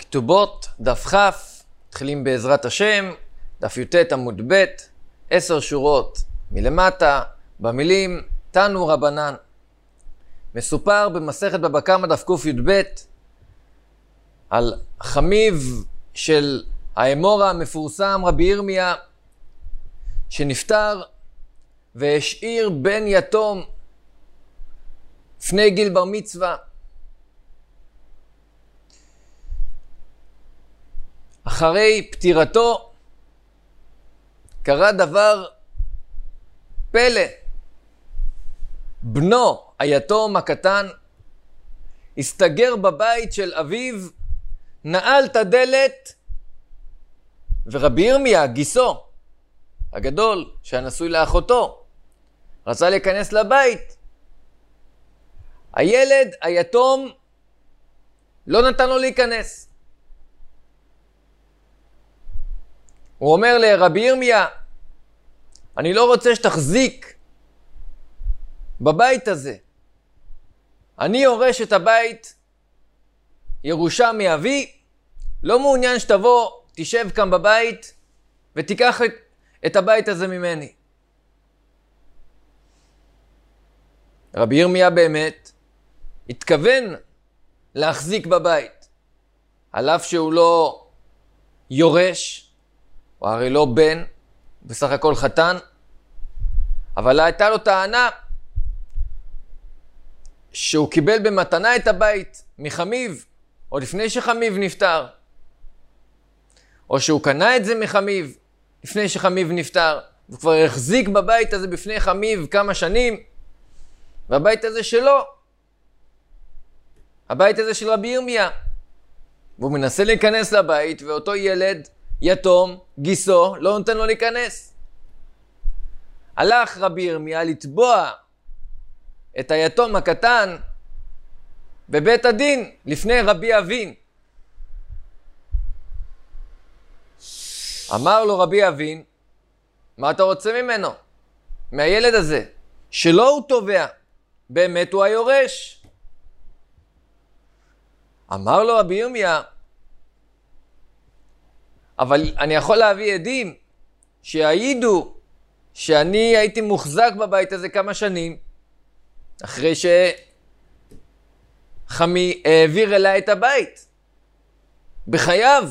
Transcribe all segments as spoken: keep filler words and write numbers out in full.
כתובות, דף כ', מתחילים בעזרת השם, דף י"ט עמוד ב', עשר שורות מלמטה, במילים תנו רבנן. מסופר במסכת בבא קמא דף קי"ב על חמיו של האמור המפורסם רבי ירמיה שנפטר והשאיר בן יתום לפני גיל בר מצווה. אחרי פטירתו קרה דבר פלא. בנו היתום הקטן הסתגר בבית של אביו, נעל את הדלת, ורבי ירמיה, גיסו הגדול שנשוי לאחותו, רצה להיכנס לבית. הילד היתום לא נתן לו להיכנס. הוא אומר לרבי ירמיה, אני לא רוצה שתחזיק בבית הזה. אני יורש את הבית ירושה מאבי, לא מעוניין שתבוא, תשב כאן בבית ותיקח את, את הבית הזה ממני. רבי ירמיה באמת התכוון להחזיק בבית, על אף שהוא לא יורש, הוא הרי לא בן, בסך הכל חתן, אבל הייתה לו טענה שהוא קיבל במתנה את הבית מחמיו, או לפני שחמיו נפטר, או שהוא קנה את זה מחמיו לפני שחמיו נפטר, הוא כבר החזיק בבית הזה בפני חמיו כמה שנים, והבית הזה שלו, הבית הזה של רבי ירמיה, והוא מנסה להיכנס לבית, ואותו ילד יתום, גיסו, לא נותן לו להיכנס. הלך רבי ירמיה לתבוע את היתום הקטן בבית הדין לפני רבי אבין. אמר לו רבי אבין, מה אתה רוצה ממנו? מהילד הזה, שלא הוא תובע, באמת הוא היורש. אמר לו רבי ירמיה, אבל אני יכול להביא עדים שיעידו שאני הייתי מוחזק בבית הזה כמה שנים, אחרי שחמי העביר אליי את הבית, בחייו.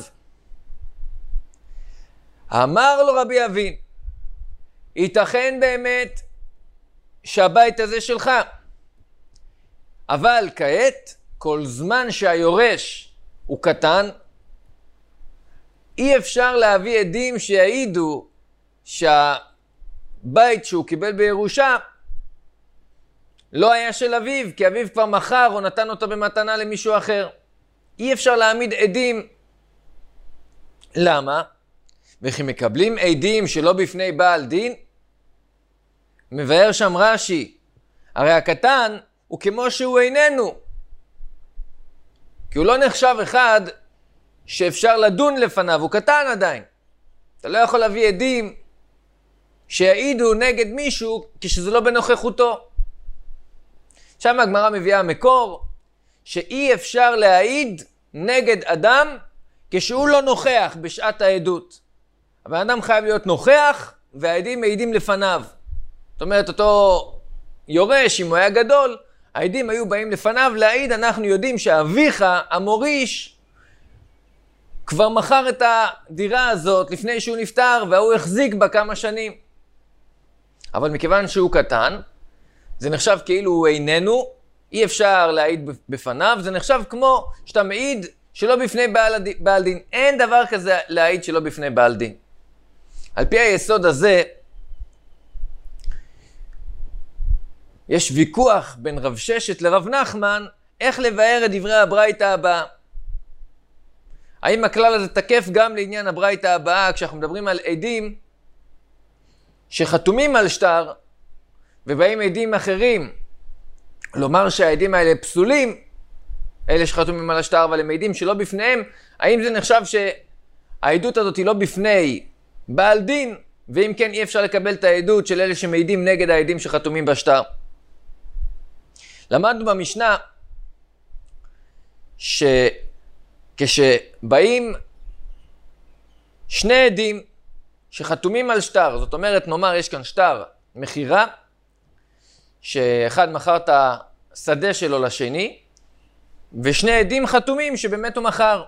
אמר לו רבי אבין, ייתכן באמת שהבית הזה שלך, אבל כעת, כל זמן שהיורש הוא קטן, אי אפשר להביא עדים שיעידו שהבית שהוא קיבל בירושה לא היה של אביו, כי אביו כבר מכר או נתן אותו במתנה למישהו אחר. אי אפשר להעמיד עדים. למה? וכי מקבלים עדים שלא בפני בעל דין? מבאר שם רש"י, הרי הקטן הוא כמו שהוא איננו, כי הוא לא נחשב אחד שאפשר לדון לפניו, הוא קטן עדיין. אתה לא יכול להביא עדים שיעידו נגד מישהו כשזה לא בנוכחותו. שם הגמרא מביאה מקור שאי אפשר להעיד נגד אדם כשהוא לא נוכח בשעת העדות. אבל האדם חייב להיות נוכח והעדים מעידים לפניו. זאת אומרת, אותו יורש, אם הוא היה גדול, העדים היו באים לפניו להעיד, אנחנו יודעים שאביך המוריש כבר מכר את הדירה הזאת לפני שהוא נפטר, והוא החזיק בה כמה שנים. אבל מכיוון שהוא קטן, זה נחשב כאילו הוא איננו, אי אפשר להעיד בפניו, זה נחשב כמו שאתה מעיד שלא בפני בעל, בעל דין. אין דבר כזה להעיד שלא בפני בעל דין. על פי היסוד הזה, יש ויכוח בין רב ששת לרב נחמן, איך לבאר את דברי הברייתא הבאה. האם הכלל הזה תקף גם לעניין הברייתא הבאה, כשאנחנו מדברים על עדים שחתומים על שטר, ובאים עדים אחרים, לומר שהעדים האלה פסולים, אלה שחתומים על השטר, אבל הם עדים שלא בפניהם, האם זה נחשב שהעדות הזאת היא לא בפני בעל דין, ואם כן אי אפשר לקבל את העדות של אלה שמעידים נגד העדים שחתומים בשטר. למדנו במשנה ש... כשבאים שני עדים שחתומים על שטר, זאת אומרת, נאמר, יש כאן שטר מחירה, שאחד מכר את השדה שלו לשני, ושני עדים חתומים שבאמת הוא מכר.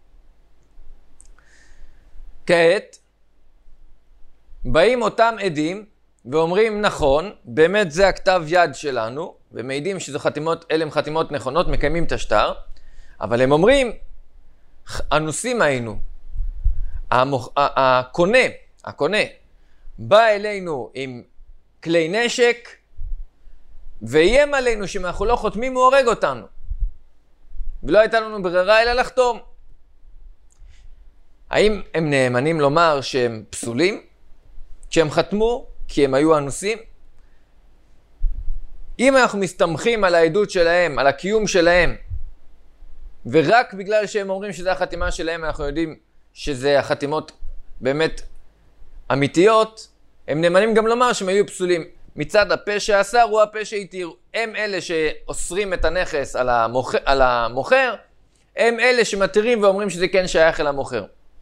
כעת, באים אותם עדים ואומרים, נכון, באמת זה הכתב יד שלנו, ומעידים שזו חתימות, אלה הם חתימות נכונות, מקיימים את השטר, אבל הם אומרים, אנוסים היינו. המוח... הקונה, הקונה, בא אלינו עם כלי נשק, ואיים עלינו שאם אנחנו לא חותמים הוא הורג אותנו. ולא הייתה לנו ברירה אלא לחתום. האם הם נאמנים לומר שהם פסולים? שהם חתמו כי הם היו אנוסים? אם אנחנו מסתמכים על העדות שלהם, על הקיום שלהם, ורק בגלל שהם אומרים שזה החתימה שלהם, אנחנו יודעים שזה החתימות באמת אמיתיות, הם נאמנים גם לומר שהם היו פסולים. מצד הפה שאסר הוא הפה שהתיר. הם אלה שאוסרים את הנכס על המוכר, על המוכר, הם אלה שמתירים ואומרים שזה כן שייך אל המוכר.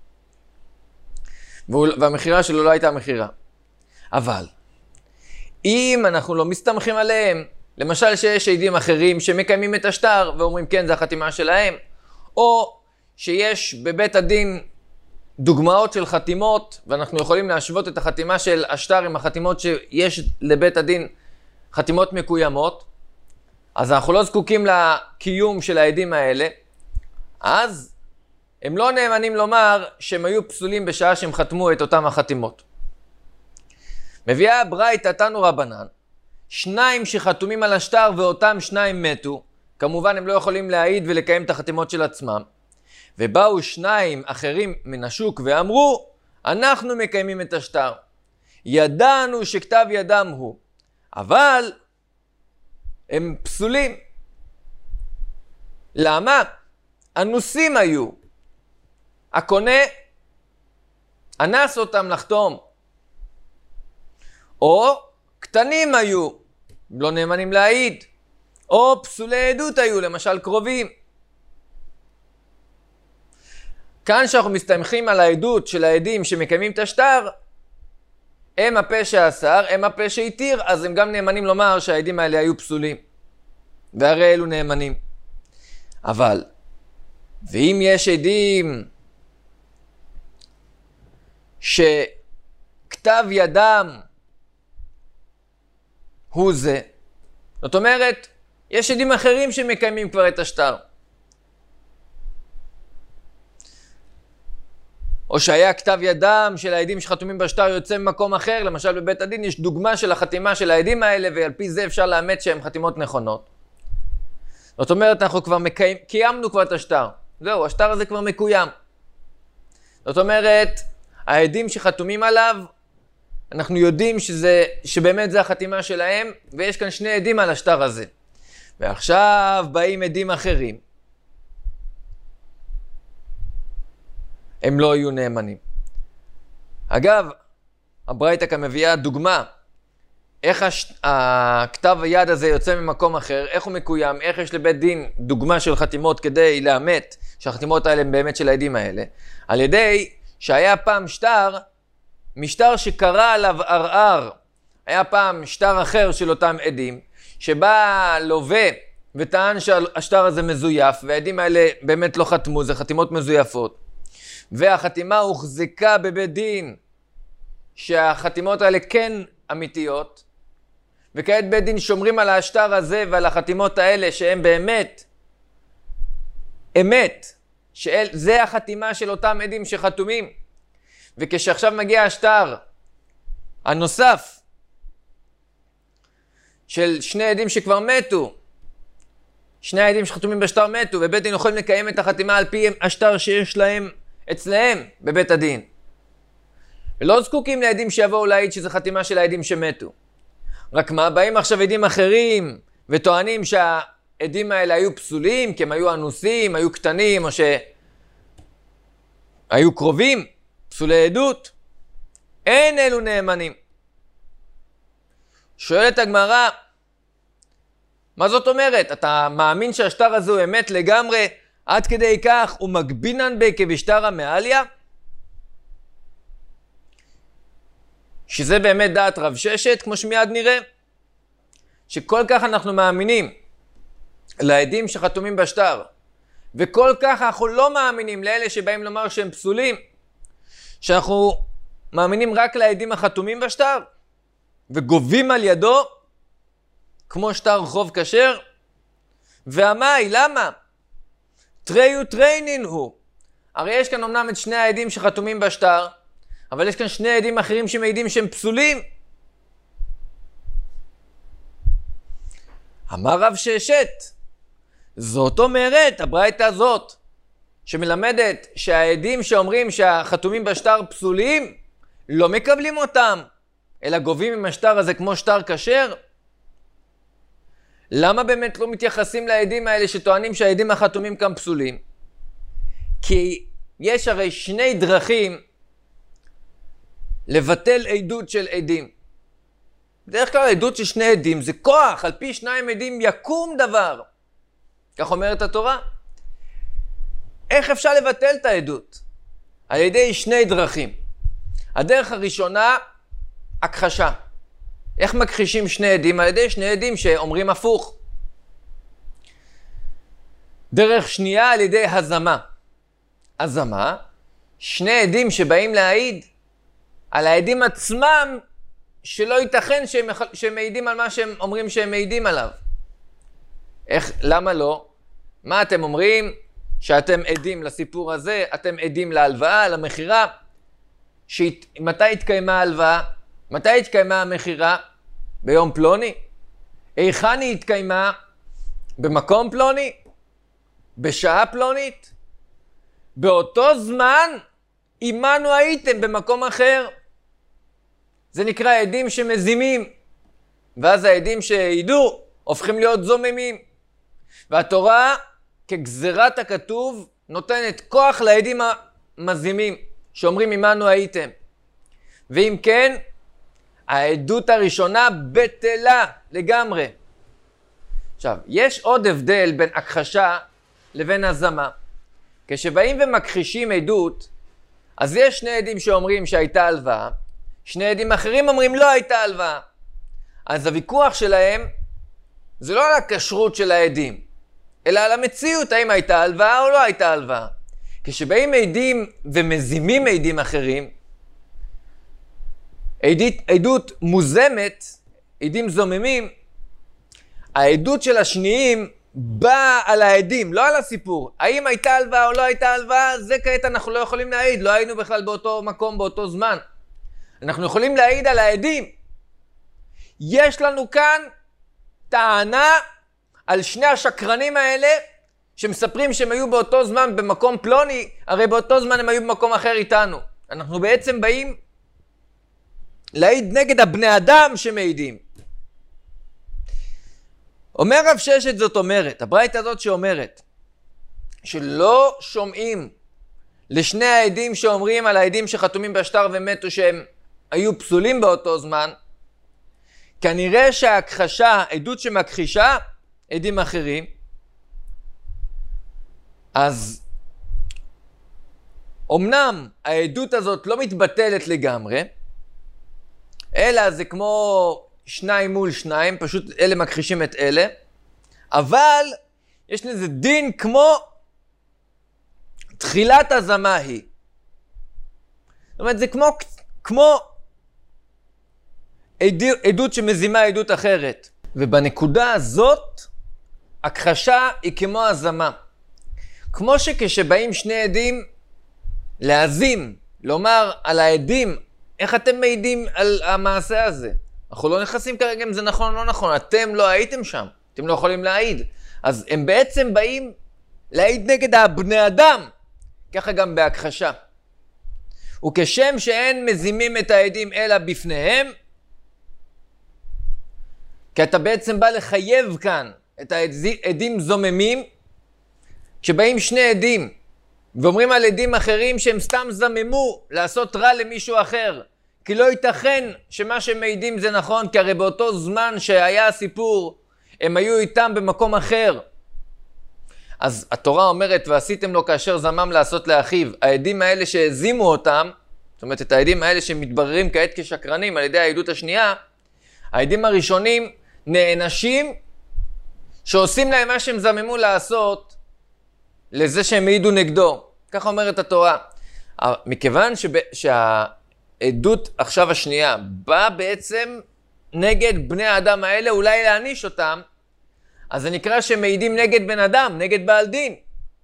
והמחירה שלו לא הייתה מחירה. אבל, אם אנחנו לא מסתמכים עליהם, למשל שיש עדים אחרים שמקיימים את השטר ואומרים כן, זה החתימה שלהם, או שיש בבית הדין דוגמאות של חתימות, ואנחנו יכולים להשוות את החתימה של השטר עם החתימות שיש לבית הדין חתימות מקוימות, אז אנחנו לא זקוקים לקיום של העדים האלה, אז הם לא נאמנים לומר שהם היו פסולים בשעה שהם חתמו את אותם החתימות. מביאה ברייתא תנו רבנן, שניים שחתומים על השטר ואותם שניים מתו, כמובן הם לא יכולים להעיד ולקיים את החתימות של עצמם, ובאו שניים אחרים מן השוק ואמרו, אנחנו מקיימים את השטר. ידענו שכתב ידם הוא, אבל הם פסולים. למה? אנוסים היו. הקונה אנס אותם לחתום. או קטנים היו, לא נאמנים להעיד. או פסולי עדות היו, למשל קרובים. כאן שאנחנו מסתמכים על העדות של העדים שמקיימים את השטר, הם הפה שאסר, הם הפה שהתיר, אז הם גם נאמנים לומר שהעדים האלה היו פסולים. והרי אלו נאמנים. אבל, ואם יש עדים שכתב ידם הוא זה, זאת אומרת, יש עדים אחרים שמקיימים כבר את השטר. או שהיה כתב ידם של העדים שחתומים בשטר יוצא ממקום אחר, למשל בבית הדין יש דוגמה של החתימה של העדים האלה, ועל פי זה אפשר לאמת שהן חתימות נכונות. זאת אומרת, אנחנו כבר מקיים, קיימנו כבר את השטר. זהו, השטר הזה כבר מקוים. זאת אומרת, העדים שחתומים עליו, אנחנו יודעים שזה, שבאמת זה החתימה שלהם, ויש כאן שני עדים על השטר הזה. ועכשיו באים עדים אחרים. הם לא יהיו נאמנים. אגב, הברייתא כאן מביאה דוגמה, איך הש... הכתב היד הזה יוצא ממקום אחר, איך הוא מקוים, איך יש לבית דין דוגמה של חתימות כדי לאמת שהחתימות האלה הם באמת של העדים האלה, על ידי שהיה פעם שטר, משטר שקרא עליו ערער, היה פעם שטר אחר של אותם עדים, שבא לווה וטען שהשטר הזה מזויף, והעדים האלה באמת לא חתמו, זה חתימות מזויפות. והחתימה הוחזקה בבית דין שהחתימות האלה כן אמיתיות, וכעת בית דין שומרים על השטר הזה ועל החתימות האלה שהם באמת אמת, שזה החתימה של אותם עדים שחתומים. וכשעכשיו מגיע השטר הנוסף של שני עדים שכבר מתו, שני העדים שחתומים בשטר מתו, ובית דין יכולים לקיים את החתימה על פי השטר שיש להם אצלהם בבית הדין. ולא זקוקים לעדים שיבואו להעיד שזה חתימה של העדים שמתו. רק מה, באים עכשיו עדים אחרים וטוענים שהעדים האלה היו פסולים, כי הם היו אנוסים, היו קטנים, או שהיו קרובים, פסולי עדות. אין אלו נאמנים. שואלת הגמרא, מה זאת אומרת? אתה מאמין שהשטר הזה הוא אמת לגמרי, עד כדי כך הוא מגבינן בי כבשטרה מעליה, שזה באמת דעת רב ששת, כמו שמיד נראה, שכל כך אנחנו מאמינים לעדים שחתומים בשטר, וכל כך אנחנו לא מאמינים לאלה שבאים לומר שהם פסולים, שאנחנו מאמינים רק לעדים החתומים בשטר, וגובים על ידו, כמו שטר חוב כשר. והמאי, למה? תריו טריינין הוא. הרי יש כאן אמנם את שני העדים שחתומים בשטר, אבל יש כאן שני עדים אחרים שמעידים שהם פסולים. אמר רב ששת, זאת אומרת, הברייתא הזאת, שמלמדת שהעדים שאומרים שהחתומים בשטר פסולים, לא מקבלים אותם, אלא גובים עם השטר הזה כמו שטר כשר. למה באמת לא מתייחסים לעדים האלה שטוענים שהעדים החתומים כאן פסולים? כי יש הרי שני דרכים לבטל עדות של עדים. בדרך כלל עדות של שני עדים זה כוח, על פי שניים עדים יקום דבר. כך אומרת התורה. איך אפשר לבטל את העדות? על ידי שני דרכים. הדרך הראשונה, הכחשה. איך מכחישים שני עדים? על ידי שני עדים שאומרים הפוך. דרך שנייה, על ידי הזמה. הזמה, שני עדים שבאים להעיד על העדים עצמם, שלא ייתכן שהם, שהם מעידים על מה שהם אומרים שהם מעידים עליו. איך, למה לא? מה אתם אומרים? שאתם עדים לסיפור הזה, אתם עדים להלוואה, למחירה. שית, מתי התקיימה ההלוואה? מתי התקיימה המחירה? ביום פלוני? היכן היא התקיימה? במקום פלוני? בשעה פלונית? באותו זמן עמנו הייתם במקום אחר. זה נקרא עדים שמזימים. ואז העדים שהעידו הופכים להיות זוממים. והתורה כגזירת הכתוב נותנת כוח לעדים המזימים שאומרים עמנו הייתם. ואם כן, העדות הראשונה בטלה לגמרי. עכשיו, יש עוד הבדל בין הכחשה לבין הזמה. כשבאים ומכחישים עדות, אז יש שני עדים שאומרים שהייתה הלוואה, שני עדים אחרים אומרים לא הייתה הלוואה. אז הוויכוח שלהם זה לא על הכשרות של העדים, אלא על המציאות, האם הייתה הלוואה או לא הייתה הלוואה. כשבאים עדים ומזימים עדים אחרים, עדות, עדות מוזמת, עדים זוממים, העדות של השניים באה על העדים, לא על הסיפור. האם הייתה הלוואה או לא הייתה הלוואה, זה כעת אנחנו לא יכולים להעיד, לא היינו בכלל באותו מקום, באותו זמן. אנחנו יכולים להעיד על העדים. יש לנו כאן טענה על שני השקרנים האלה, שמספרים שהם היו באותו זמן במקום פלוני, הרי באותו זמן הם היו במקום אחר איתנו. אנחנו בעצם באים להעיד נגד הבני אדם שמעידים. אומר רב ששת, זאת אומרת, הברייתא הזאת שאומרת, שלא שומעים לשני העדים שאומרים על העדים שחתומים בשטר ומתו שהם היו פסולים באותו זמן, כנראה שההכחשה, עדות שמכחישה עדים אחרים, אז אמנם העדות הזאת לא מתבטלת לגמרי, אלא זה כמו שניים מול שניים, פשוט אלה מכחישים את אלה, אבל יש לזה דין כמו תחילת הזמה היא. זאת אומרת, זה כמו, כמו עדות, עדות שמזימה עדות אחרת. ובנקודה הזאת, הכחשה היא כמו הזמה. כמו שכשבאים שני עדים להזים, לומר על העדים, איך אתם מעידים על המעשה הזה? אנחנו לא נכנסים כרגע אם זה נכון או לא נכון, אתם לא הייתם שם, אתם לא יכולים להעיד. אז הם בעצם באים להעיד נגד הבני אדם, ככה גם בהכחשה. וכשם שאין מזימים את העדים אלא בפניהם, כי אתה בעצם בא לחייב כאן את העדים זוממים, כשבאים שני עדים ואומרים על עדים אחרים שהם סתם זממו לעשות רע למישהו אחר, כי לא ייתכן שמה שהם מעידים זה נכון, כי הרי באותו זמן שהיה הסיפור הם היו איתם במקום אחר. אז התורה אומרת, ועשיתם לו כאשר זמם לעשות לאחיו. העדים האלה שהזימו אותם, זאת אומרת, את העדים האלה שמתבררים כעת כשקרנים על ידי העדות השנייה, העדים הראשונים נענשים שעושים להם מה שהם זממו לעשות לזה שהם העידו נגדו. כך אומרת התורה. מכיוון שב... שהעדות עכשיו השנייה באה בעצם נגד בני האדם האלה, אולי להעניש אותם, אז זה נקרא שהם מעידים נגד בן אדם, נגד בעל דין.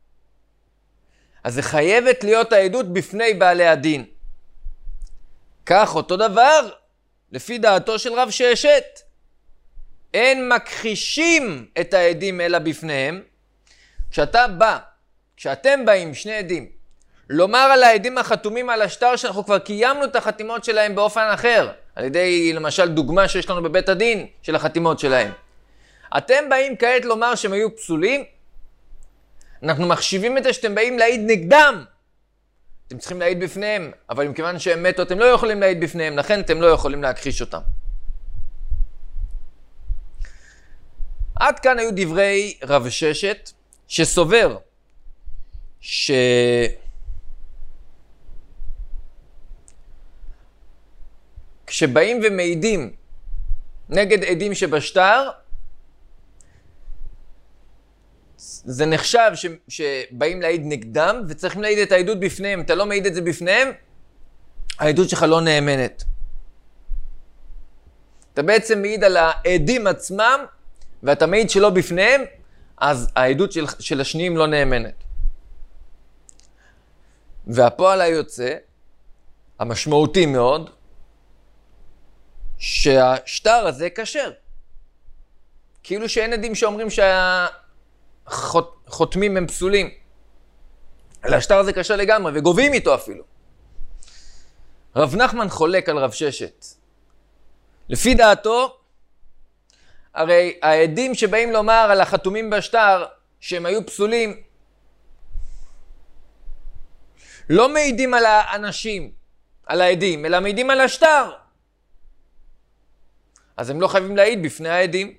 אז זה חייבת להיות העדות בפני בעלי הדין. כך אותו דבר, לפי דעתו של רב ששת, אין מכחישים את העדים אלא בפניהם. כשאתה בא, כשאתם באים, שני עדים, לומר על העדים החתומים על השטר שאנחנו כבר קיימנו את החתימות שלהם באופן אחר, על ידי למשל דוגמה שיש לנו בבית הדין של החתימות שלהם. אתם באים כעת לומר שהם היו פסולים, אנחנו מחשיבים את זה שאתם באים להעיד נגדם. אתם צריכים להעיד בפניהם, אבל מכיוון שהם מתו אתם לא יכולים להעיד בפניהם, לכן אתם לא יכולים להכחיש אותם. עד כאן היו דברי רב ששת, שסובר ש... כשבאים ומעידים נגד עדים שבשטר, זה נחשב ש... שבאים להעיד נגדם, וצריכים להעיד את העדות בפניהם. אתה לא מעיד את זה בפניהם, העדות שלך לא נאמנת. אתה בעצם מעיד על העדים עצמם, ואתה מעיד שלא בפניהם, אז העדות של, של השניים לא נאמנת. והפועל היוצא, המשמעותי מאוד, שהשטר הזה כשר. כאילו שאין עדים שאומרים שהחותמים הם פסולים. אלא השטר הזה כשר לגמרי, וגובים איתו אפילו. רב נחמן חולק על רב ששת. לפי דעתו, הרי העדים שבאים לומר על החתומים בשטר שהם היו פסולים, לא מעידים על האנשים, על העדים, אלא מעידים על השטר. אז הם לא חייבים להעיד בפני העדים.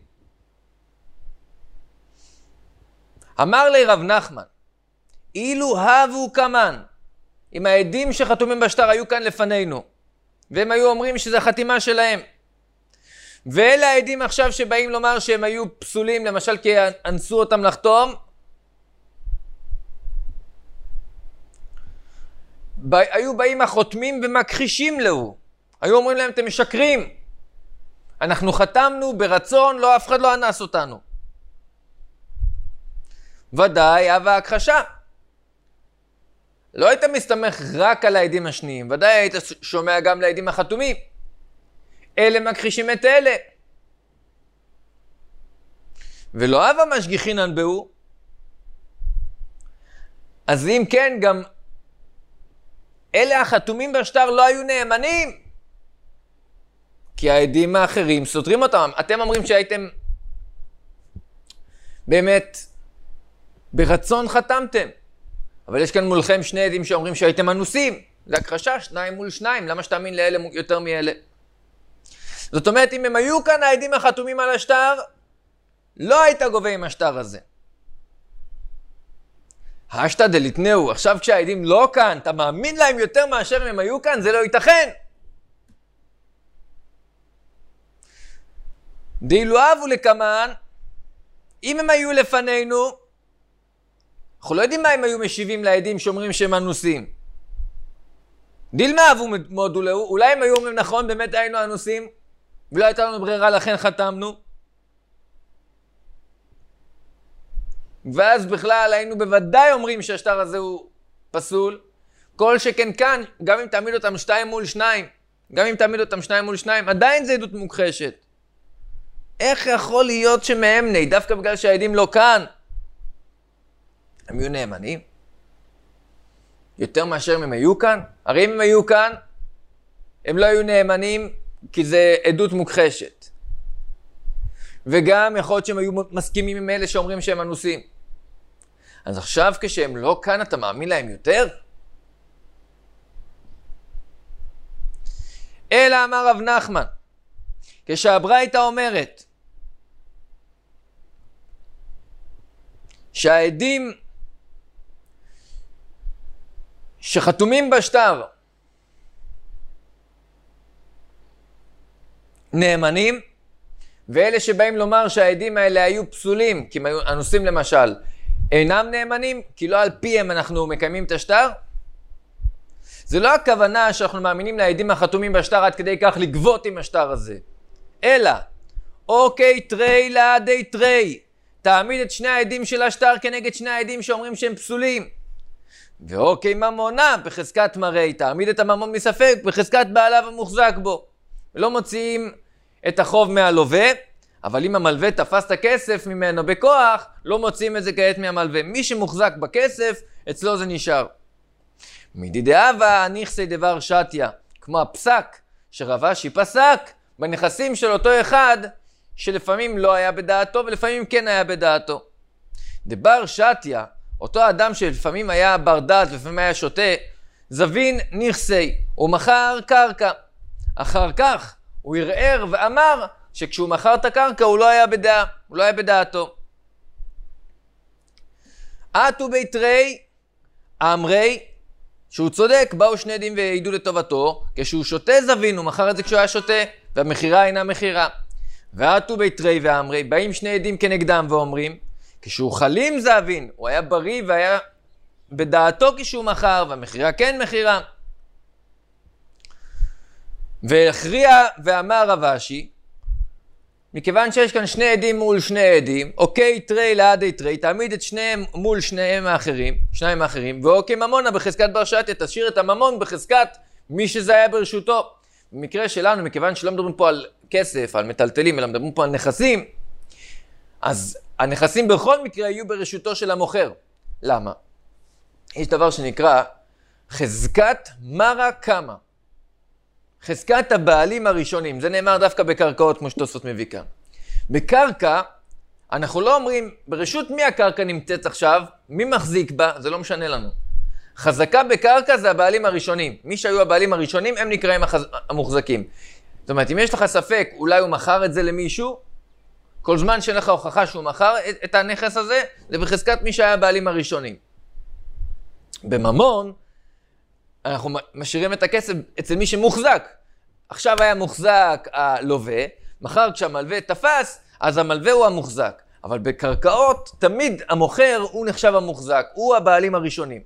אמר לי רב נחמן, אילו הבו כמן, אם העדים שחתומים בשטר היו כאן לפנינו, והם היו אומרים שזה החתימה שלהם, ואלה העדים עכשיו שבאים לומר שהם היו פסולים, למשל כי אנסו אותם לחתום, היו באים החותמים ומכחישים לו. היו אומרים להם, אתם משקרים. אנחנו חתמנו ברצון, לא, אף אחד לא אנס אותנו. ודאי, אהבה הכחשה. לא היית מסתמך רק על העדים השניים, ודאי היית שומע גם לעדים החתומים. אלה מכחישים את אלה. ולא אהבה משגיחינן בהו. אז אם כן, גם אלה החתומים בשטר לא היו נאמנים. כי העדים האחרים סותרים אותם. אתם אומרים שהייתם באמת ברצון חתמתם. אבל יש כאן מולכם שני עדים שאומרים שהייתם אנוסים. זה הכחשה, שניים מול שניים. למה שתאמין לאלה יותר מאלה? זאת אומרת, אם הם היו כאן העדים החתומים על השטר, לא היית גובה עם השטר הזה. השתא דליתנאו, עכשיו כשהעדים לא כאן, אתה מאמין להם יותר מאשר אם הם היו כאן, זה לא ייתכן. דאילו אבו לקמן, אם הם היו לפנינו, אנחנו לא יודעים מה הם היו משיבים לעדים שאומרים שהם אנוסים. דילמה אבו מודו לו, אולי הם היו אומרים נכון, באמת היינו אנוסים, ולא הייתה לנו ברירה, לכן חתמנו. ואז בכלל היינו בוודאי אומרים שהשטר הזה הוא פסול. כל שכן כאן, גם אם תעמיד אותם שתיים מול שניים, גם אם תעמיד אותם שניים מול שניים, עדיין זה עדות מוכחשת. איך יכול להיות שמאמני, דווקא בגלל שהעדים לא כאן, הם יהיו נאמנים? יותר מאשר אם הם היו כאן? הרי אם הם היו כאן, הם לא היו נאמנים, כי זה עדות מוכחשת. וגם יכול להיות שהם היו מסכימים עם אלה שאומרים שהם אנוסים. אז עכשיו כשהם לא כאן, אתה מאמין להם יותר? אלא אמר רב נחמן, כשהברייתא אומרת, שהעדים שחתומים בשטר נאמנים, ואלה שבאים לומר שהעדים האלה היו פסולים, כי הנושאים למשל אינם נאמנים, כי לא על פיהם אנחנו מקיימים את השטר. זה לא הכוונה שאנחנו מאמינים לעדים החתומים בשטר עד כדי כך לגבות עם השטר הזה, אלא אוקיי תרי לעדי תרי, תעמיד את שני העדים של השטר כנגד שני העדים שאומרים שהם פסולים. ואוקיי ממונה בחזקת מראי, תעמיד את הממון מספק בחזקת בעליו המוחזק בו. לא מוציאים את החוב מהלווה, אבל אם המלווה תפס את הכסף ממנו בכוח, לא מוציאים את זה כעת מהמלווה. מי שמוחזק בכסף, אצלו זה נשאר. מדידאבה נכסי דבר שתיה, כמו הפסק שרב אשי פסק בנכסים של אותו אחד שלפעמים לא היה בדעתו ולפעמים כן היה בדעתו. דבר שתיה, אותו אדם שלפעמים היה בר דעת ולפעמים היה שוטה, זבין נכסי, הוא מכר קרקע. אחר כך הוא ערער ואמר שכשהוא מכר את הקרקע הוא לא היה בדעה, הוא לא היה בדעתו. עתו ביתרי אמרי, שהוא צודק, באו שני עדים והעידו לטובתו, כשהוא שותה זבין, הוא מכר את זה כשהוא היה שותה, והמחירה אינה מחירה. ועתו ביתרי ואמרי, באים שני עדים כנגדם ואומרים, כשהוא חלים זבין, הוא היה בריא והיה בדעתו כשהוא מכר, והמחירה כן מחירה. והכריע ואמר רב אשי, מכיוון שיש כאן שני עדים מול שני עדים, אוקיי תרי לעדי תרי, תעמיד את שניהם מול שניהם האחרים, שניים האחרים, ואוקיי ממונה בחזקת בר שתיה, תשאיר את הממון בחזקת מי שזה היה ברשותו. במקרה שלנו, מכיוון שלא מדברים פה על כסף, על מטלטלים, אלא מדברים פה על נכסים, אז הנכסים בכל מקרה יהיו ברשותו של המוכר. למה? יש דבר שנקרא חזקת מרה קמה. חזקת הבעלים הראשונים. זה נאמר דווקא בקרקעות כמו שתוספות מביא כאן. בקרקע, אנחנו לא אומרים ברשות מי הקרקע נמצאת עכשיו, מי מחזיק בה, זה לא משנה לנו. חזקה בקרקע זה הבעלים הראשונים. מי שהיו הבעלים הראשונים הם נקראים החז... המוחזקים. זאת אומרת, אם יש לך ספק, אולי הוא מכר את זה למישהו, כל זמן שאין לך הוכחה שהוא מכר את, את הנכס הזה, זה בחזקת מי שהיה הבעלים הראשונים. בממון, אנחנו משאירים את הכסף אצל מי שמוחזק. עכשיו היה מוחזק הלווה, מחר כשהמלווה תפס, אז המלווה הוא המוחזק. אבל בקרקעות, תמיד המוכר הוא נחשב המוחזק, הוא הבעלים הראשונים.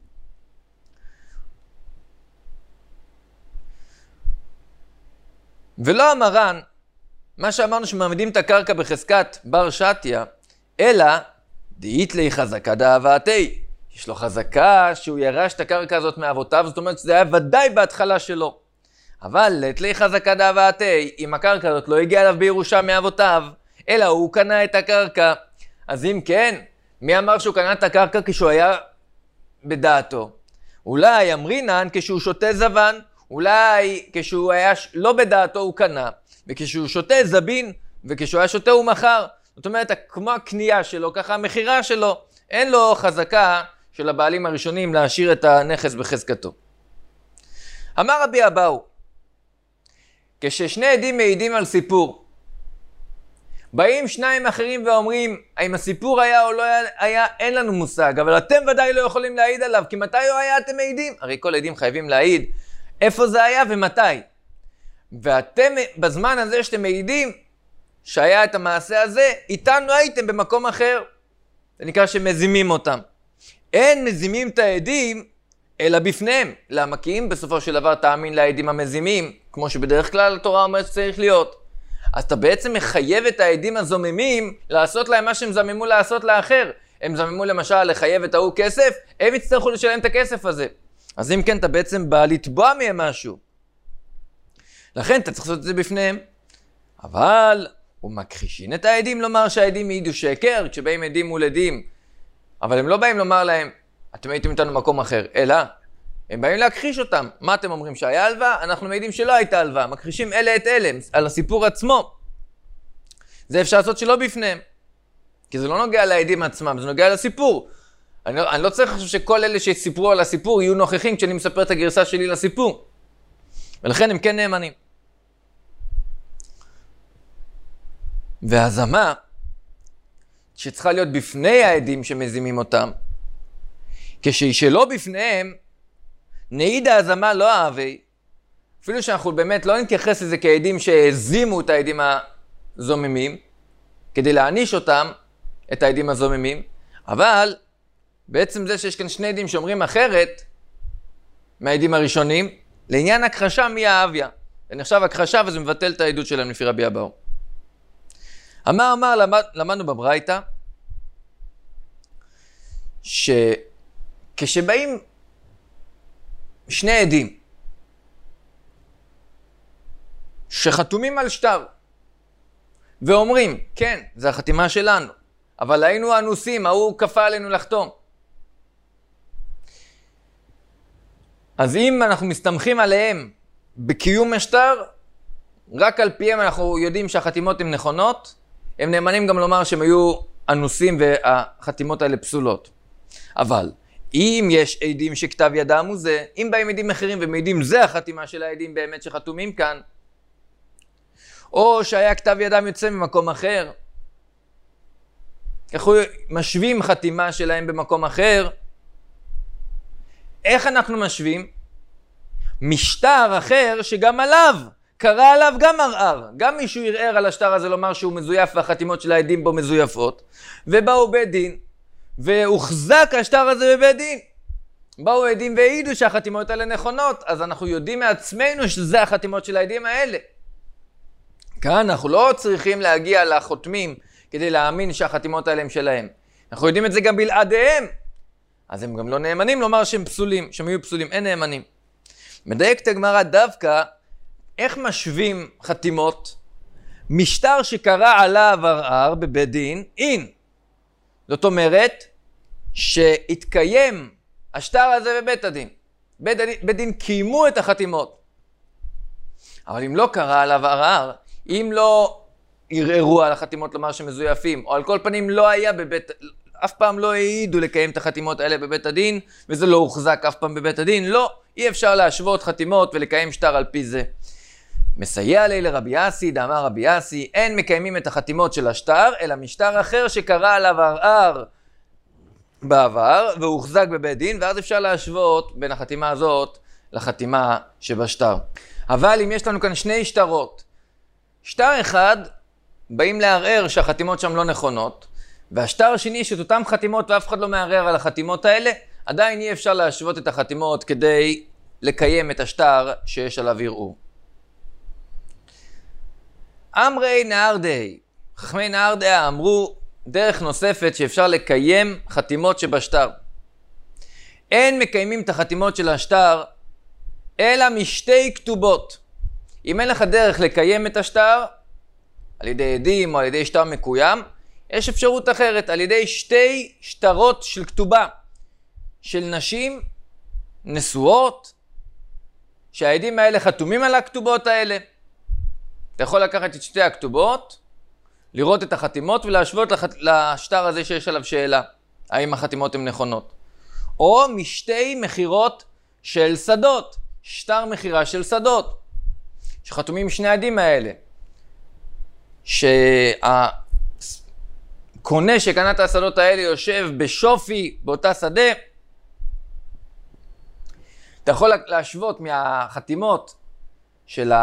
ולא המרן, מה שאמרנו שמעמידים את הקרקע בחזקת בר שתיה, אלא דאית לי חזקה דאבתי. יש לו חזקה שהוא ירש את הקרקע הזאת מאבותיו, זאת אומרת שזה היה ודאי בהתחלה שלו. אבל לית לי חזקה דאבתי, אם הקרקע הזאת לא הגיעה אליו בירושה מאבותיו, אלא הוא קנה את הקרקע. אז אם כן, מי אמר שהוא קנה את הקרקע כשהוא היה בדעתו? אולי אמרינן כשהוא שותה זבן, אולי כשהוא היה לא בדעתו הוא קנה, וכשהוא שותה זבין, וכשהוא היה שותה הוא מכר. זאת אומרת, כמו הקנייה שלו, ככה המחירה שלו, אין לו חזקה של הבעלים הראשונים להשאיר את הנכס בחזקתו. אמר רבי אבאו, כששני עדים מעידים על סיפור, באים שניים אחרים ואומרים, האם הסיפור היה או לא היה, אין לנו מושג, אבל אתם ודאי לא יכולים להעיד עליו, כי מתי הוא היה אתם מעידים? הרי כל עדים חייבים להעיד איפה זה היה ומתי. ואתם בזמן הזה שאתם מעידים שהיה את המעשה הזה, איתנו הייתם במקום אחר. זה נקרא שמזימים אותם. אין מזימים את העדים אלא בפניהם. למה? כי אם בסופו של דבר תאמין לעדים המזימים, כמו שבדרך כלל התורה אומרת שצריך להיות, אז אתה בעצם מחייב את העדים הזוממים לעשות להם מה שהם זממו לעשות לאחר. הם זממו למשל לחייב את ההוא כסף, הם יצטרכו לשלם את הכסף הזה. אז אם כן, אתה בעצם בא לתבוע מהם משהו. לכן אתה צריך לעשות את זה בפניהם. אבל הוא מכחישין את העדים לומר שהעדים העידו שקר, כשבאים עדים מול עדים. אבל הם לא באים לומר להם, אתם הייתם איתנו במקום אחר, אלא הם באים להכחיש אותם. מה אתם אומרים, שהיה הלוואה? אנחנו מעידים שלא הייתה הלוואה. מכחישים אלה את אלה, על הסיפור עצמו. זה אפשר לעשות שלא בפניהם. כי זה לא נוגע לעדים עצמם, זה נוגע לסיפור. אני לא, אני לא צריך לחשוב שכל אלה שסיפרו על הסיפור יהיו נוכחים כשאני מספר את הגרסה שלי לסיפור. ולכן הם כן נאמנים. והזמה, שצריכה להיות בפני העדים שמזימים אותם, כשהיא שלא בפניהם, נעידה הזמה לא אהבי, אפילו שאנחנו באמת לא נתייחס לזה כעדים שהזימו את העדים הזוממים, כדי להעניש אותם, את העדים הזוממים, אבל בעצם זה שיש כאן שני עדים שאומרים אחרת מהעדים הראשונים, לעניין הכחשה מי האביה. ונחשב הכחשה וזה מבטל את העדות שלהם לפי רבי אבאו. אמר אמר למד, למדנו בברייתא, שכשבאים שני עדים שחתומים על שטר ואומרים, כן, זה החתימה שלנו, אבל היינו אנוסים, ההוא כפה עלינו לחתום. אז אם אנחנו מסתמכים עליהם בקיום השטר, רק על פיהם אנחנו יודעים שהחתימות הן נכונות, הם נאמנים גם לומר שהם היו אנוסים והחתימות האלה פסולות. אבל אם יש עדים שכתב ידם הוא זה, אם באים עדים אחרים ומעידים זה החתימה של העדים באמת שחתומים כאן, או שהיה כתב ידם יוצא ממקום אחר, אנחנו משווים חתימה שלהם במקום אחר, איך אנחנו משווים? משטר אחר שגם עליו, קרא עליו גם ערער. גם מישהו ערער על השטר הזה לומר שהוא מזויף והחתימות של העדים בו מזויפות. ובאו בית דין, והוחזק השטר הזה בבית דין. באו עדים והעידו שהחתימות האלה נכונות, אז אנחנו יודעים מעצמנו שזה החתימות של העדים האלה. כאן אנחנו לא צריכים להגיע לחותמים כדי להאמין שהחתימות האלה הם שלהם. אנחנו יודעים את זה גם בלעדיהם. אז הם גם לא נאמנים לומר שהם פסולים, שהם יהיו פסולים, אין נאמנים. מדייקת הגמרא דווקא, איך משווים חתימות? משטר שקרא עליו ערער בבית דין, אין. זאת אומרת, שהתקיים השטר הזה בבית הדין. בית הדין, בית דין קיימו את החתימות. אבל אם לא קרא עליו ערער, אם לא ערערו על החתימות לומר שמזויפים, או על כל פנים לא היה בבית, אף פעם לא העידו לקיים את החתימות האלה בבית הדין, וזה לא הוחזק אף פעם בבית הדין, לא, אי אפשר להשוות חתימות ולקיים שטר על פי זה. מסייע לי לרבי יאסי, דאמר רבי יאסי, אין מקיימים את החתימות של השטר, אלא משטר אחר שקרא עליו ערער בעבר, והוחזק בבית דין, ואז אפשר להשוות בין החתימה הזאת לחתימה שבשטר. אבל אם יש לנו כאן שני שטרות, שטר אחד, באים לערער שהחתימות שם לא נכונות, והשטר השני שאת אותם חתימות ואף אחד לא מערער על החתימות האלה, עדיין אי אפשר להשוות את החתימות כדי לקיים את השטר שיש עליו ערעור. אמרי נהרדי, חכמי נהרדי אמרו דרך נוספת שאפשר לקיים חתימות שבשטר. אין מקיימים את החתימות של השטר אלא משתי כתובות. אם אין לך דרך לקיים את השטר על ידי עדים או על ידי שטר מקוים, יש אפשרות אחרת, על ידי שתי שטרות של כתובה של נשים נשואות, שהעדים האלה חתומים על הכתובות האלה. אתה יכול לקחת את שתי הכתובות, לראות את החתימות ולהשוות לח... לשטר הזה שיש עליו שאלה, האם החתימות הן נכונות. או משתי מחירות של שדות, שטר מחירה של שדות, שחתומים שני העדים האלה. שהקונה שקנה את השדות האלה יושב בשופי באותה שדה, אתה יכול להשוות מהחתימות של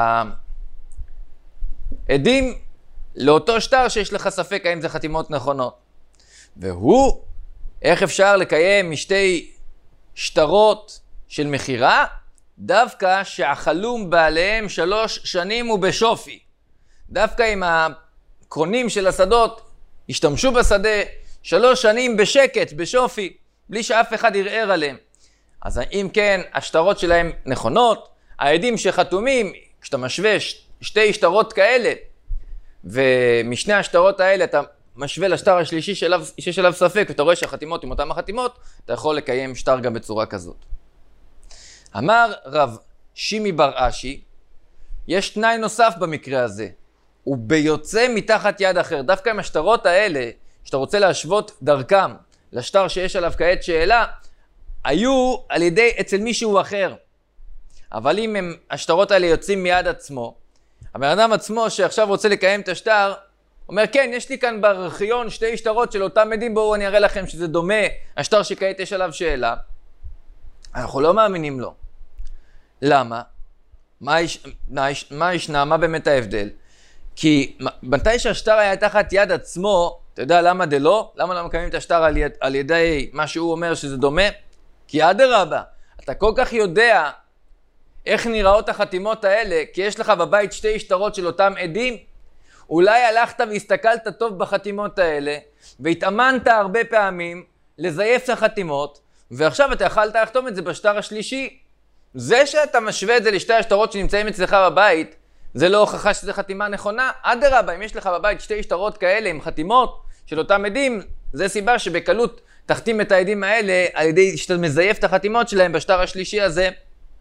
העדים לאותו שטר שיש לך ספק האם זה חתימות נכונות. והוא, איך אפשר לקיים משתי שטרות של מחירה? דווקא שהחלום בעליהם שלוש שנים ובשופי. דווקא אם הקונים של השדות השתמשו בשדה שלוש שנים בשקט, בשופי, בלי שאף אחד ירער עליהם. אז אם כן, השטרות שלהם נכונות, העדים שחתומים, כשאתה משווה שתי שטרות כאלה, ומשני השטרות האלה אתה משווה לשטר השלישי שלב, שיש עליו ספק, ואתה רואה שהחתימות עם אותם החתימות, אתה יכול לקיים שטר גם בצורה כזאת. אמר רב שימי בר אשי, יש תנאי נוסף במקרה הזה, הוא ביוצא מתחת יד אחר. דווקא עם השטרות האלה, שאתה רוצה להשוות דרכם לשטר שיש עליו כעת שאלה, היו על ידי אצל מישהו אחר. אבל אם הם, השטרות האלה יוצאים מיד עצמו, הבן אדם עצמו שעכשיו רוצה לקיים את השטר, אומר, כן, יש לי כאן בארכיון שתי שטרות של אותם עדים, בואו אני אראה לכם שזה דומה, השטר שכעת יש עליו שאלה. אנחנו לא מאמינים לו. למה? מה, יש, מה, יש, מה ישנה? מה באמת ההבדל? כי מתי שהשטר היה תחת יד עצמו, אתה יודע למה זה לא? למה לא מקיימים את השטר על, יד, על ידי מה שהוא אומר שזה דומה? כי אדרבה, אתה כל כך יודע איך נראות החתימות האלה, כי יש לך בבית שתי שטרות של אותם עדים, אולי הלכת והסתכלת טוב בחתימות האלה, והתאמנת הרבה פעמים לזייף את החתימות, ועכשיו אתה יכולת לחתום את זה בשטר השלישי. זה שאתה משווה את זה לשתי השטרות שנמצאים אצלך בבית, זה לא הוכחה שזה חתימה נכונה. אדרבה, אם יש לך בבית שתי שטרות כאלה עם חתימות של אותם עדים, זה סיבה שבקלות תחתים את העדים האלה על ידי שאתה מזייף את החתימות שלהם בשטר השלישי הזה.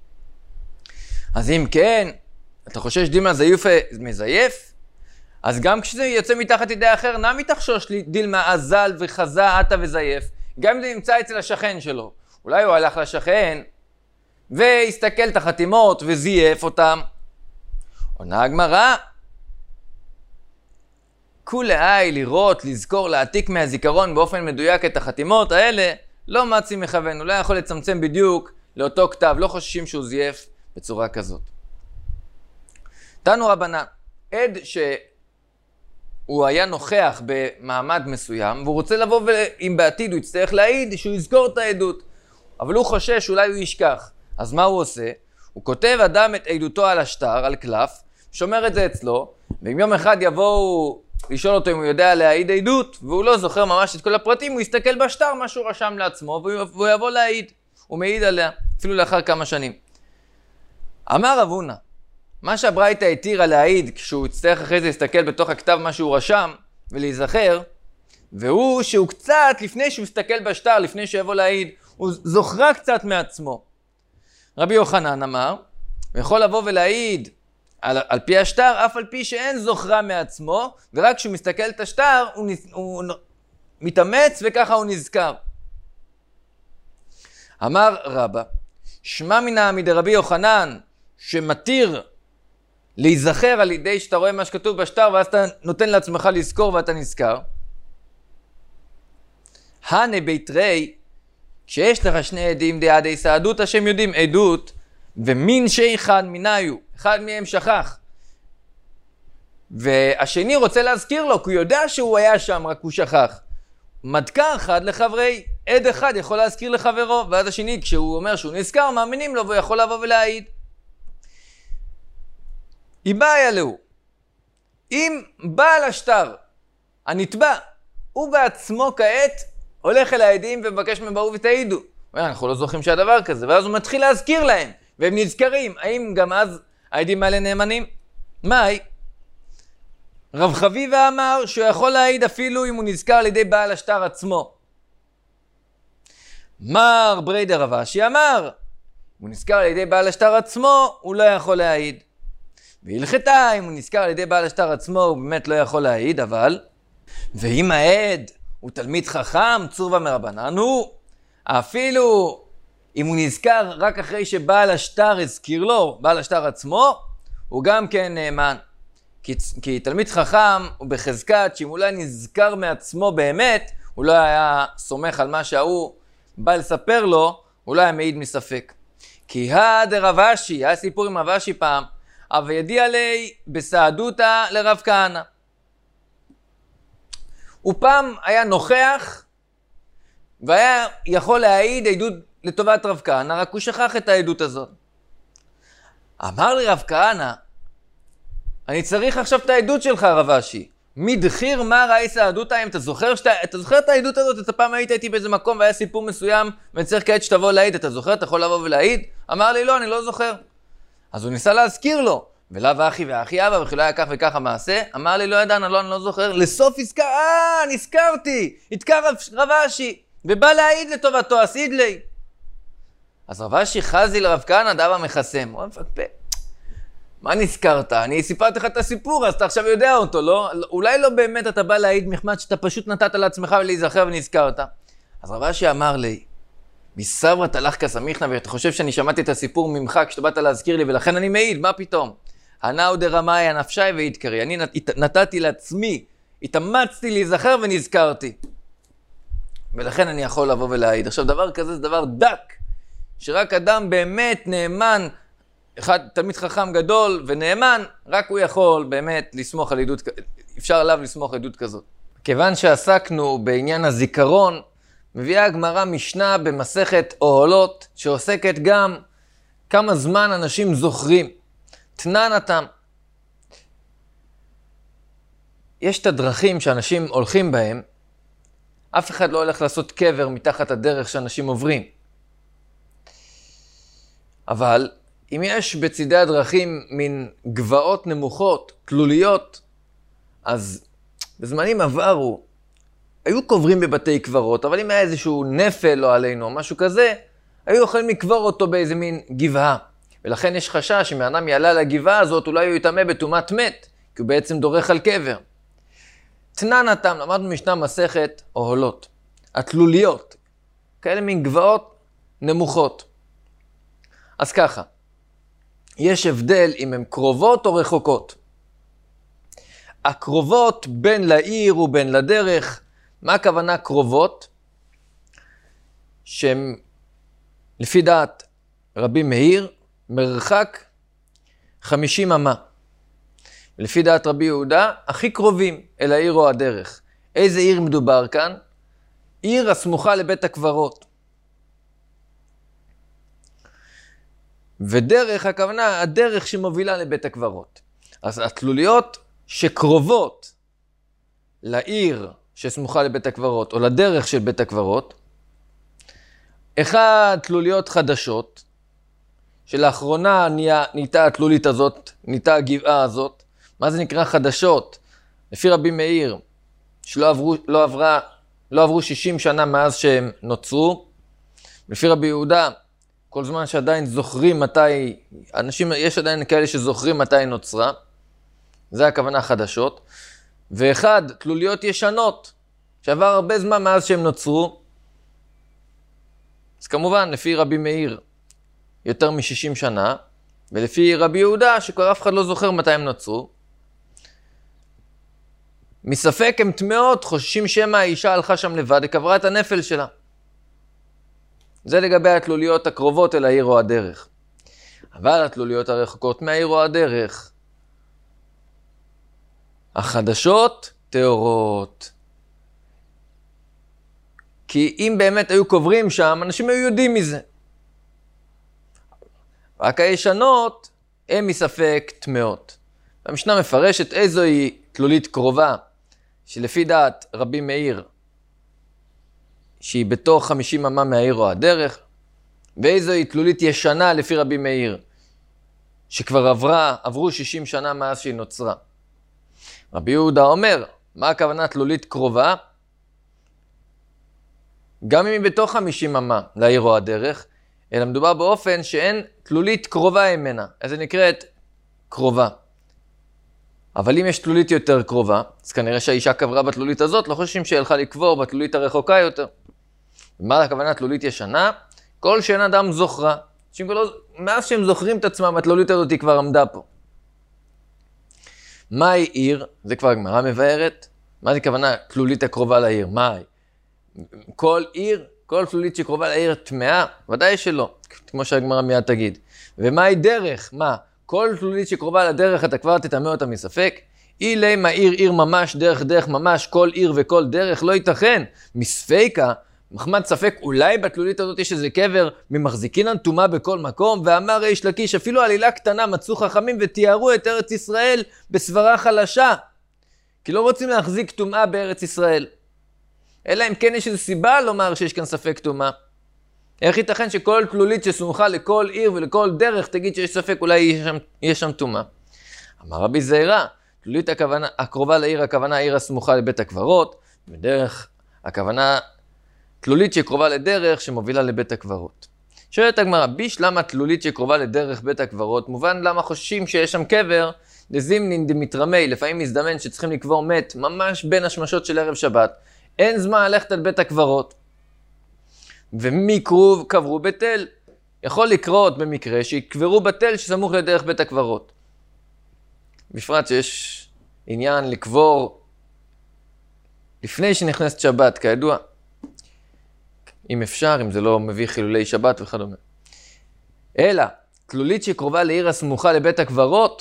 אז אם כן, אתה חושב שדילמה זייף מזייף? אז גם כשזה יוצא מתחת ידי אחר, נמי תחשוש לי דילמה אזל וחזה עתה וזייף. גם אם זה נמצא אצל השכן שלו. אולי הוא הלך לשכן והסתכל את החתימות וזייף אותם. עונה הגמרא, כולי לראות, לזכור, להעתיק מהזיכרון באופן מדויק את החתימות האלה, לא מצי מכוון, אולי יכול לצמצם בדיוק לאותו כתב, לא חוששים שהוא זייף בצורה כזאת. תנו רבנן, עד שהוא היה נוכח במעמד מסוים, והוא רוצה לבוא ואם בעתיד הוא יצטרך להעיד שהוא יזכור את העדות, אבל הוא חושש אולי הוא ישכח. אז מה הוא עושה? הוא כותב אדם את עדותו על השטר, על קלף, שומר את זה אצלו, ואם יום אחד יבואו לשאול אותו אם הוא יודע להעיד עדות, והוא לא זוכר ממש את כל הפרטים, הוא יסתכל בשטר מה שהוא רשם לעצמו, והוא יבוא להעיד. הוא מעיד עליה, אפילו לאחר כמה שנים. אמר רב הונא, מה שהברייתא התירה להעיד, כשהוא יצטרך אחרי זה להסתכל בתוך הכתב מה שהוא רשם, ולהיזכר, והוא שהוא קצת, לפני שהוא יסתכל בשטר, לפני שיבוא להעיד, הוא זוכרה קצת מעצמו. רבי יוחנן אמר, הוא יכול לבוא ולהעיד על, על פי השטר, אף על פי שאין זוכרה מעצמו, ורק כשהוא מסתכל את השטר, הוא, הוא מתאמץ וככה הוא נזכר. אמר רבא, שמע מינא מדרבי יוחנן, שמתיר להיזכר על ידי שאתה רואה מה שכתוב בשטר, ואז אתה נותן לעצמך לזכור ואתה נזכר. הנה בית רי, כשיש לך שני עדים דעדי סעדות, השם יודעים עדות, ומין שייכן מיניו, אחד מהם שכח. והשני רוצה להזכיר לו, כי הוא יודע שהוא היה שם, רק הוא שכח. מדקה אחד לחברי, עד אחד יכול להזכיר לחברו, ואז השני, כשהוא אומר שהוא נזכר, מאמינים לו, והוא יכול לבוא ולהעיד. היא בעיה לו. אם בעל השטר, הנתבע, הוא בעצמו כעת, הולך אל העדים ומבקש מהם באו ותעידו. אנחנו לא זוכרים שהדבר כזה, ואז הוא מתחיל להזכיר להם, והם נזכרים. האם גם אז העדים האלה נאמנים? מהי? רב חביבה אמר שהוא יכול להעיד אפילו אם הוא נזכר על ידי בעל השטר עצמו. מר בריידר רב אשי אמר, אם הוא נזכר על ידי בעל השטר עצמו, הוא לא יכול להעיד. והלכתה, אם הוא נזכר על ידי בעל השטר עצמו, הוא באמת לא יכול להעיד, אבל... ואם העד הוא תלמיד חכם, צורבה מרבנן הוא, אפילו אם הוא נזכר רק אחרי שבעל השטר הזכיר לו, בעל השטר עצמו, הוא גם כן נאמן. כי, כי תלמיד חכם הוא בחזקת שאם אולי נזכר מעצמו באמת, הוא לא היה סומך על מה שהוא בא לספר לו, הוא לא היה מעיד מספק. כי הדרב אשי, היה סיפור עם רב אשי פעם, אבל ידיע לי בסעדותא לרב כהנא. הוא פעם היה נוכח, והיה יכול להעיד עדות לטובת רב כהנא, רק הוא שכח את העדות הזאת. אמר לי רב כהנא, אני צריך עכשיו את העדות שלך רב אשי. מדחיר מה ראי סעדותא, אם אתה זוכר, שאתה, אתה זוכר את העדות הזאת, אתה פעם היית איתי באיזה מקום והיה סיפור מסוים, ואני צריך כעת שתבוא להעיד, אתה זוכר? אתה יכול לבוא ולהעיד? אמר לי לא, אני לא זוכר. אז הוא ניסה להזכיר לו, ולאו אחי ואחי אבא, וכי לא היה כך וכך המעשה, אמר לי לא ידענה, לא, אני לא זוכר, לסוף הזכר, אה, נזכרתי, התקר רב אשי, ובא להעיד לטובתו, עשיד לי. אז רב אשי חזי לרב כהנא דבא מחסם, הוא מפקפק. מה נזכרת? אני סיפרתי לך את הסיפור, אז אתה עכשיו יודע אותו, לא? אולי לא באמת אתה בא להעיד מחמד שאתה פשוט נתת לעצמך ולהיזכר ונזכרת. אז רב אשי אמר לי, מסברת הלך כסמיכנה, ואתה חושב שאני שמעתי את הסיפור ממך כשאתה באת להזכיר לי, ולכן אני מעיד, מה פתאום? הנאו דרמאי הנפשי והתקרי, אני נת, נתתי לעצמי התאמצתי להיזכר ונזכרתי. ולכן אני יכול לבוא ולהעיד. עכשיו, דבר כזה זה דבר דק, שרק אדם באמת נאמן, אחד תלמיד חכם גדול ונאמן, רק הוא יכול באמת לסמוך על עדות, אפשר עליו לסמוך עדות כזאת. כיוון שעסקנו בעניין הזיכרון, מביאה הגמרא משנה במסכת אוהלות, שעוסקת גם כמה זמן אנשים זוכרים. תנן התם. יש את הדרכים שאנשים הולכים בהם, אף אחד לא הולך לעשות קבר מתחת הדרך שאנשים עוברים. אבל אם יש בצדי הדרכים מין גבעות נמוכות, תלוליות, אז בזמנים עברו, היו קוברים בבתי קברות, אבל אם היה איזשהו נפל לא עלינו או משהו כזה, היו יכולים לקבור אותו באיזה מין גבעה. ולכן יש חשש שאם האדם יעלה לגבעה הזאת, אולי הוא יטמא בטומאת מת, כי הוא בעצם דורך על קבר. תנן התם, למדנו משנה מסכת אוהלות. התלוליות, כאלה מין גבעות נמוכות. אז ככה, יש הבדל אם הן קרובות או רחוקות. הקרובות בין לעיר ובין לדרך, מה הכוונה קרובות? שהן, לפי דעת רבי מאיר, מרחק חמישים אמה. ולפי דעת רבי יהודה, הכי קרובים אל העיר או הדרך. איזה עיר מדובר כאן? עיר הסמוכה לבית הקברות. ודרך, הכוונה, הדרך שמובילה לבית הקברות. אז התלוליות שקרובות לעיר שסמוכה לבית הקברות, או לדרך של בית הקברות, אחד, תלוליות חדשות, שלאחרונה נהייתה התלולית הזאת, נהייתה הגבעה הזאת. מה זה נקרא חדשות? לפי רבי מאיר, שלא עברו, לא עברה, לא עברו שישים שנה מאז שהם נוצרו. לפי רבי יהודה, כל זמן שעדיין זוכרים מתי, אנשים, יש עדיין כאלה שזוכרים מתי נוצרה. זה הכוונה חדשות. ואחד, תלוליות ישנות, שעבר הרבה זמן מאז שהם נוצרו. אז כמובן, לפי רבי מאיר, יותר מ-שישים שנה, ולפי רבי יהודה, שכבר אף אחד לא זוכר מתי הם נוצרו. מספק הם תמאות, חוששים שמא האישה הלכה שם לבד, וקברה את הנפל שלה. זה לגבי התלוליות הקרובות אל העיר או הדרך. אבל התלוליות הרחוקות מהעיר או הדרך, החדשות טהורות. כי אם באמת היו קוברים שם, אנשים היו יודעים מזה. רק הישנות הם מספק טמאות. המשנה מפרשת איזוהי תלולית קרובה, שלפי דעת רבי מאיר, שהיא בתוך חמישים אמה מהעיר או הדרך, ואיזוהי תלולית ישנה לפי רבי מאיר, שכבר עברה, עברו שישים שנה מאז שהיא נוצרה. רבי יהודה אומר, מה הכוונה תלולית קרובה? גם אם היא בתוך חמישים אמה לעיר או הדרך, אלא מדובר באופן שאין תלולית קרובה ממנה, אז זה נקראת קרובה. אבל אם יש תלולית יותר קרובה, אז כנראה שהאישה קברה בתלולית הזאת, לא חושבים שהיא הלכה לקבור בתלולית הרחוקה יותר. ומה הכוונה תלולית ישנה? כל שאין אדם זוכרה. לא, מאז שהם זוכרים את עצמם, התלולית הזאת היא כבר עמדה פה. מהי עיר? זה כבר הגמרא מבארת. מה זה כוונה תלולית הקרובה לעיר? מהי? כל עיר, כל תלולית שקרובה לעיר טמאה? ודאי שלא, כמו שהגמרא מיד תגיד. ומהי דרך? מה? כל תלולית שקרובה לדרך אתה כבר תטמא אותה מספק? אילי מה עיר עיר ממש, דרך דרך ממש, כל עיר וכל דרך לא ייתכן. מספיקה, מחמד ספק, אולי בתלולית הזאת יש איזה קבר ממחזיקין טומאה בכל מקום, ואמר ריש לקיש, אפילו עלילה קטנה מצאו חכמים ותיארו את ארץ ישראל בסברה חלשה. כי לא רוצים להחזיק טומאה בארץ ישראל. אלא אם כן יש איזו סיבה לומר שיש כאן ספק טומאה. איך ייתכן שכל תלולית שסמוכה לכל עיר ולכל דרך תגיד שיש ספק, אולי יש שם, יש שם טומאה. אמר רבי זעירא, תלולית הכוונה, הקרובה לעיר הכוונה העיר הסמוכה לבית הקברות, ודרך הכוונה תלולית שקרובה לדרך שמובילה לבית הקברות. שואלת הגמרא, ביש למה תלולית שקרובה לדרך בית הקברות? מובן למה חוששים שיש שם קבר, דזימנין דמתרמי, לפעמים מזדמן שצריכים לקבור מת ממש בין השמשות של ערב שבת. אין זמן ללכת על בית הקברות. ומקרוב קברו בתל. יכול לקרות במקרה שיקברו בתל שסמוך לדרך בית הקברות. בפרט שיש עניין לקבור לפני שנכנסת שבת, כידוע, אם אפשר, אם זה לא מביא חילולי שבת וכדומה. אלא, תלולית שקרובה לעיר הסמוכה לבית הקברות,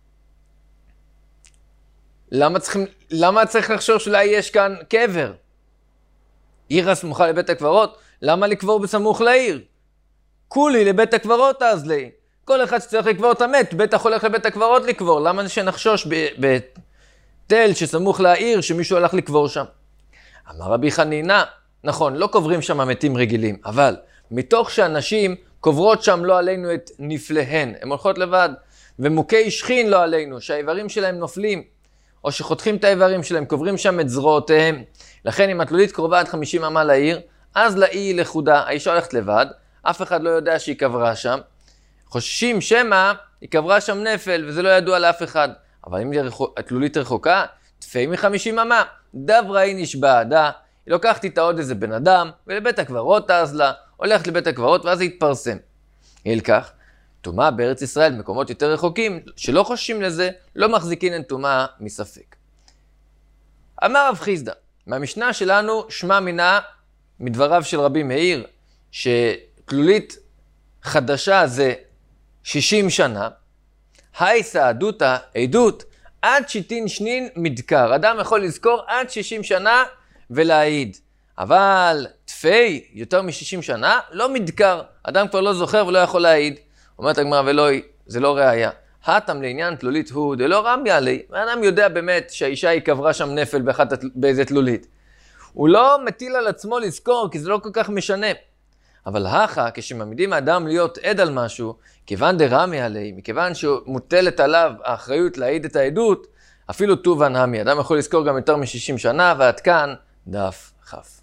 למה, צריכים, למה צריך לחשוב שאולי יש כאן קבר? עיר הסמוכה לבית הקברות, למה לקבור בסמוך לעיר? כולי לבית הקברות אז לי. כל אחד שצריך לקבור את המת, בטח הולך לבית הקברות לקבור. למה שנחשוש בתל שסמוך לעיר שמישהו הלך לקבור שם? אמר רבי חנינא, נכון, לא קוברים שם מתים רגילים, אבל מתוך שאנשים קוברות שם לא עלינו את נפליהן, הן הולכות לבד, ומוכי שכין לא עלינו, שהאיברים שלהם נופלים, או שחותכים את האיברים שלהם, קוברים שם את זרועותיהם. לכן אם התלולית קרובה עד חמישים אמה לעיר, אז לאי לחודה, האישה הולכת לבד, אף אחד לא יודע שהיא קברה שם, חוששים שמה היא קברה שם נפל, וזה לא ידוע לאף אחד. אבל אם התלולית רחוקה, תפי מחמישים אמה, דבראי נשבע דה, היא לוקחת איתה עוד איזה בן אדם, ולבית הקברות אז לה, הולכת לבית הקברות, ואז זה יתפרסם. אל כך, טומאה בארץ ישראל, מקומות יותר רחוקים, שלא חוששים לזה, לא מחזיקין את טומאה מספק. אמר רב חיסדא, מהמשנה שלנו, שמע מינה, מדבריו של רבי מאיר, שתלולית חדשה זה שישים שנה, הייסה עדותא, עדות, עד שיטין שנין מדקר. אדם יכול לזכור עד שישים שנה ולהעיד. אבל תפי יותר מ-שישים שנה לא מדקר. אדם כבר לא זוכר ולא יכול להעיד. אומרת הגמרא ולא, זה לא ראיה. הטם לעניין תלולית הוא דלא רמיה לי. האדם יודע באמת שהאישה היא קברה שם נפל באחת, באיזה תלולית. הוא לא מטיל על עצמו לזכור כי זה לא כל כך משנה. אבל הכה, כשמעמידים האדם להיות עד על משהו, כיוון דרמי עלי, מכיוון שמוטלת עליו האחריות להעיד את העדות, אפילו טובן המי. אדם יכול לזכור גם יותר מ-שישים שנה, ועד כאן דף חף.